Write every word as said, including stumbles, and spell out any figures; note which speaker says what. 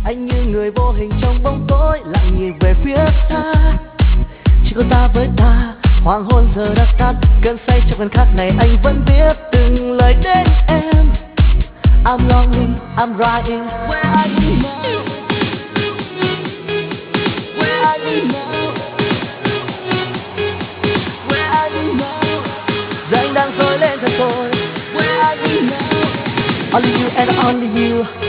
Speaker 1: Anh như người vô hình trong bóng tối lặng nhìn về phía xa, chỉ có ta với ta. Hoàng hôn giờ đã tắt, cơn say trong khoảnh khắc này anh vẫn viết từng lời đến em. I'm longing, I'm writing. Where are you now? Where are you now? Where are you now? Giờ anh đang trôi lên thật rồi. Where are you now? Only you and only you.